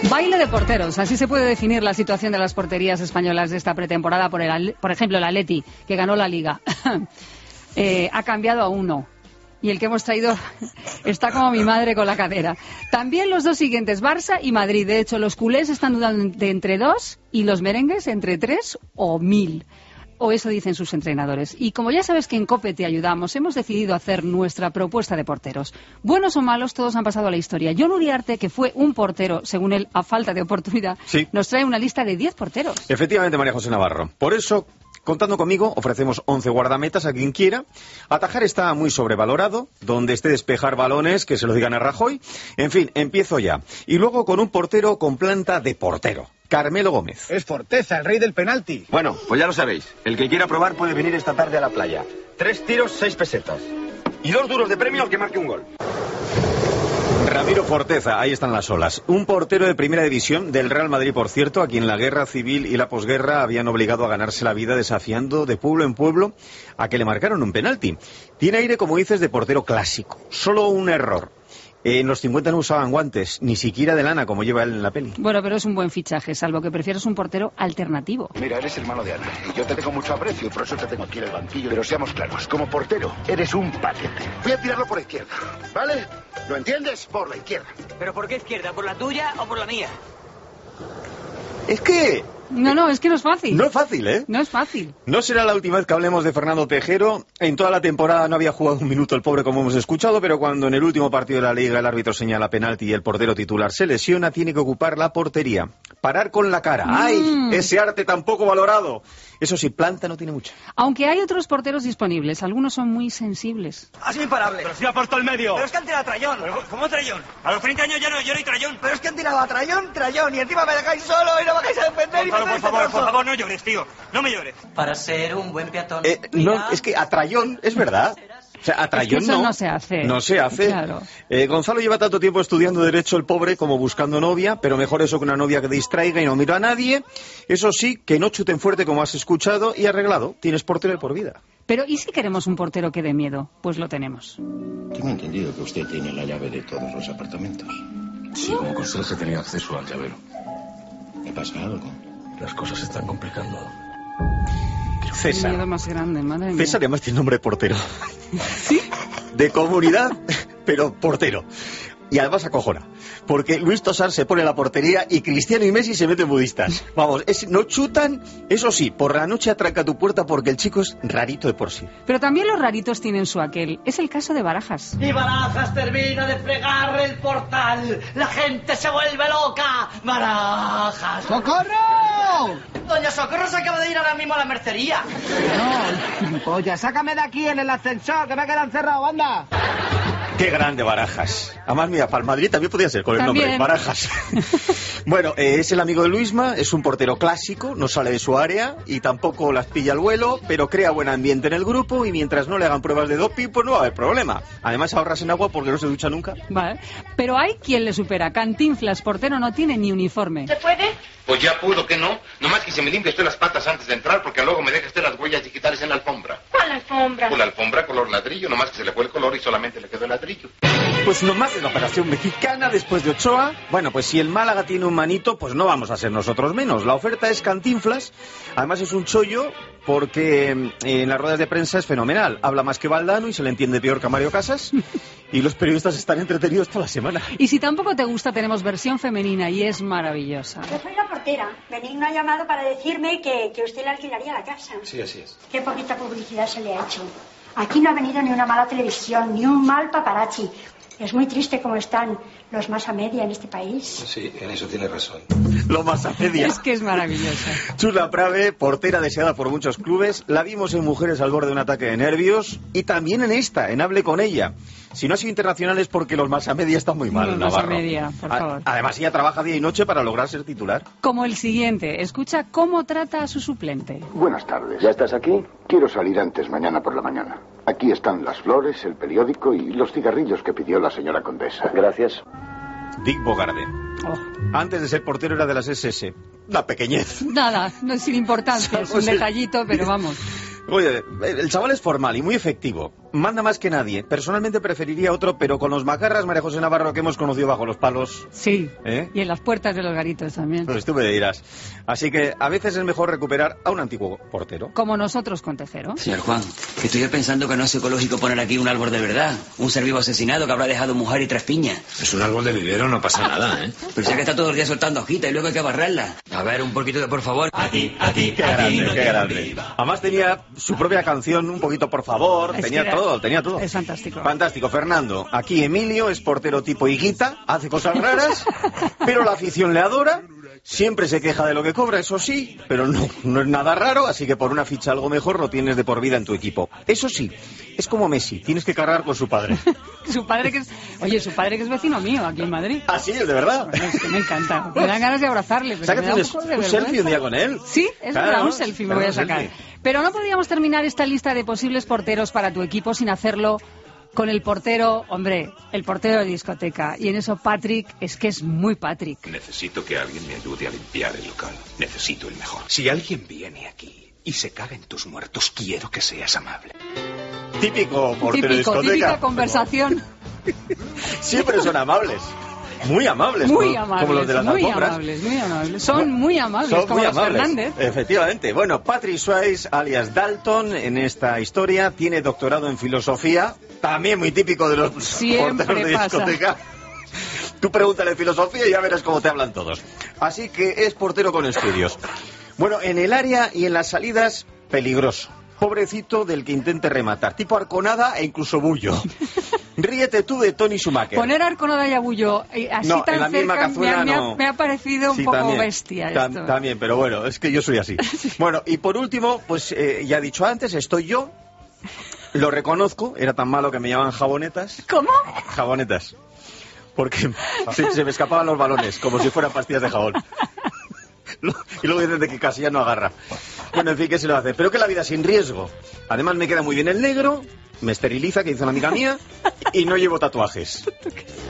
Baile de porteros, así se puede definir la situación de las porterías españolas de esta pretemporada. Por ejemplo, el Atleti, que ganó la Liga, ha cambiado a uno. Y el que hemos traído está como mi madre con la cadera. También los dos siguientes, Barça y Madrid. De hecho, los culés están dudando de entre 2 y los merengues entre 3 o 1000. O eso dicen sus entrenadores. Y como ya sabes que en COPE te ayudamos, hemos decidido hacer nuestra propuesta de porteros. Buenos o malos, todos han pasado a la historia. Jon Uriarte, que fue un portero, según él, a falta de oportunidad, sí, nos trae una lista de 10 porteros. Efectivamente, María José Navarro. Por eso, contando conmigo, ofrecemos 11 guardametas a quien quiera. Atajar está muy sobrevalorado. Donde esté despejar balones, que se lo digan a Rajoy. En fin, empiezo ya. Y luego con un portero con planta de portero. Carmelo Gómez. Es Forteza, el rey del penalti. Bueno, pues ya lo sabéis. El que quiera probar puede venir esta tarde a la playa. 3 tiros, 6 pesetas. Y 2 duros de premio al que marque un gol. Ramiro Forteza, ahí están las olas. Un portero de primera división del Real Madrid, por cierto, a quien la guerra civil y la posguerra habían obligado a ganarse la vida desafiando de pueblo en pueblo a que le marcaron un penalti. Tiene aire, como dices, de portero clásico. Solo un error. En los 50 no usaban guantes, ni siquiera de lana, como lleva él en la peli. Bueno, pero es un buen fichaje, salvo que prefieres un portero alternativo. Mira, eres hermano de Ana, y yo te tengo mucho aprecio, y por eso te tengo aquí en el banquillo. Pero seamos claros, como portero, eres un paquete. Voy a tirarlo por la izquierda, ¿vale? ¿Lo entiendes? Por la izquierda. ¿Pero por qué izquierda? ¿Por la tuya o por la mía? Es que... No, es que no es fácil. No es fácil, ¿eh? No es fácil. No será la última vez que hablemos de Fernando Tejero. En toda la temporada no había jugado un minuto el pobre, como hemos escuchado, pero cuando en el último partido de la Liga el árbitro señala penalti y el portero titular se lesiona, tiene que ocupar la portería. Parar con la cara. ¡Ay! Ese arte tan poco valorado. Eso sí, planta no tiene mucha. Aunque hay otros porteros disponibles, algunos son muy sensibles. ¡Así imparable! ¡Pero si ha puesto el medio! ¡Pero es que han tirado a Trayón! ¿Cómo Trayón? A los 30 años ya no hay Trayón. ¡Pero es que han tirado a Trayón! Y encima me dejáis solo y no me dejáis a defender. Por favor, no llores, tío. No me llores. Para ser un buen peatón. No, es que a Trayón, es verdad. O sea, a Trayón es que eso no se hace. No se hace. Claro. Gonzalo lleva tanto tiempo estudiando Derecho, el pobre, como buscando novia, pero mejor eso que una novia que distraiga y no mira a nadie. Eso sí, que no chuten fuerte como has escuchado y arreglado. Tienes portero de por vida. Pero ¿y si queremos un portero que dé miedo? Pues lo tenemos. Tengo entendido que usted tiene la llave de todos los apartamentos. Sí, como conserje tenía acceso al llavero. ¿Me pasa algo? Las cosas se están complicando. César. El miedo más grande, madre mía. César además tiene nombre de portero. ¿Sí? De comunidad, pero portero. Y además acojona. Porque Luis Tosar se pone en la portería y Cristiano y Messi se meten budistas. Vamos, no chutan, eso sí, por la noche atraca tu puerta porque el chico es rarito de por sí. Pero también los raritos tienen su aquel. Es el caso de Barajas. Y Barajas termina de fregar el portal. La gente se vuelve loca. Barajas. ¡Socorro! Doña Socorro se acaba de ir ahora mismo a la mercería. No, oye, sácame de aquí en el ascensor, que me quedan cerrado, anda. Qué grande Barajas. Además, mira, para el Madrid también podría ser con el nombre, Barajas. Bueno, es el amigo de Luisma, es un portero clásico, no sale de su área y tampoco las pilla al vuelo, pero crea buen ambiente en el grupo y mientras no le hagan pruebas de doping, pues no va a haber problema. Además, ahorras en agua porque no se ducha nunca. Vale, pero hay quien le supera. Cantinflas, portero, no tiene ni uniforme. ¿Se puede? Pues ya pudo que no. Nomás que se me limpie usted las patas antes de entrar porque luego me deja usted las huellas digitales en la alfombra. ¿Cuál alfombra? Pues la alfombra color ladrillo, nomás que se le fue el color y solamente le quedó el ladrillo. Pues nomás es la operación mexicana después de Ochoa. Bueno, pues si el Málaga tiene un manito, pues no vamos a ser nosotros menos. La oferta es Cantinflas. Además es un chollo porque en las ruedas de prensa es fenomenal. Habla más que Valdano y se le entiende peor que a Mario Casas. Y los periodistas están entretenidos toda la semana. Y si tampoco te gusta, tenemos versión femenina y es maravillosa. Yo soy la portera. Benigno ha llamado para decirme que usted le alquilaría la casa. Sí, así es. Qué poquita publicidad se le ha hecho. Aquí no ha venido ni una mala televisión, ni un mal paparazzi. Es muy triste cómo están los más a media en este país. Sí, en eso tiene razón. Lo más a media. Es que es maravillosa. Chula Prave, portera deseada por muchos clubes. La vimos en Mujeres al borde de un ataque de nervios. Y también en esta, en Hable con ella. Si no ha sido internacional es porque los más a media están muy mal, Los Navarro. más a media, por favor. Además, ella trabaja día y noche para lograr ser titular. Como el siguiente. Escucha cómo trata a su suplente. Buenas tardes. ¿Ya estás aquí? Quiero salir antes mañana por la mañana. Aquí están las flores, el periódico y los cigarrillos que pidió la señora condesa. Gracias. Dick Bogarde. Antes de ser portero era de las SS. La pequeñez. Nada, no es sin importancia, es un detallito, pero vamos. Oye, el chaval es formal y muy efectivo. manda más que nadie. Personalmente preferiría otro, pero con los macarras, María José Navarro, que hemos conocido bajo los palos. Sí, y en las puertas de los garitos también. Pues tú me dirás. Así que a veces es mejor recuperar a un antiguo portero. Como nosotros con Tejero. Señor Juan, que estoy pensando que no es ecológico poner aquí un árbol de verdad. Un ser vivo asesinado que habrá dejado mujer y 3 piñas. Es un árbol de vivero, no pasa nada, ¿eh? Pero sé que está todo el día soltando hojitas y luego hay que barrerla. A ver, un poquito de por favor. Qué grande, qué grande. Además tenía su propia canción, un poquito por favor. Tenía todo. Es fantástico. Fantástico. Fernando, aquí Emilio es portero tipo higuita, hace cosas raras, pero la afición le adora. Siempre se queja de lo que cobra, eso sí, pero no es nada raro, así que por una ficha algo mejor lo tienes de por vida en tu equipo. Eso sí, es como Messi, tienes que cargar con su padre. Su padre que es vecino mío aquí en Madrid. Ah, sí, es de verdad. Bueno, es que me encanta. Me dan ganas de abrazarle. Pero me da un poco de un selfie un día con él. Sí, es verdad, un selfie me voy a sacar. Pero no podríamos terminar esta lista de posibles porteros para tu equipo sin hacerlo con el portero, hombre, el portero de discoteca. Y en eso Patrick es que es muy Patrick. Necesito que alguien me ayude a limpiar el local. Necesito el mejor. Si alguien viene aquí y se caga en tus muertos, quiero que seas amable. Típico portero de discoteca. Típica conversación. Siempre son amables. Muy amables. Muy amables. Como los de las alfombras. Muy amables. Son muy amables, como los Fernández. Efectivamente. Bueno, Patrick Swayze, alias Dalton, en esta historia, tiene doctorado en filosofía. También muy típico de los porteros de discoteca. Tú pregúntale filosofía y ya verás cómo te hablan todos. Así que es portero con estudios. Bueno, en el área y en las salidas, peligroso. Pobrecito del que intente rematar. Tipo Arconada e incluso Bullo. Ríete tú de Tony Schumacher. Poner Arconada y a Bullo así no, tan en la cerca misma cazuela me ha parecido un poco también, bestia esto. También, pero bueno, es que yo soy así. Bueno, y por último, pues ya he dicho antes, estoy yo. Lo reconozco, era tan malo que me llamaban jabonetas. ¿Cómo? Jabonetas. Porque se me escapaban los balones, como si fueran pastillas de jabón. Y luego dicen de que casi ya no agarra. Bueno, en fin, ¿qué se lo hace? Pero que la vida sin riesgo. Además me queda muy bien el negro, me esteriliza, que hizo una amiga mía, y no llevo tatuajes.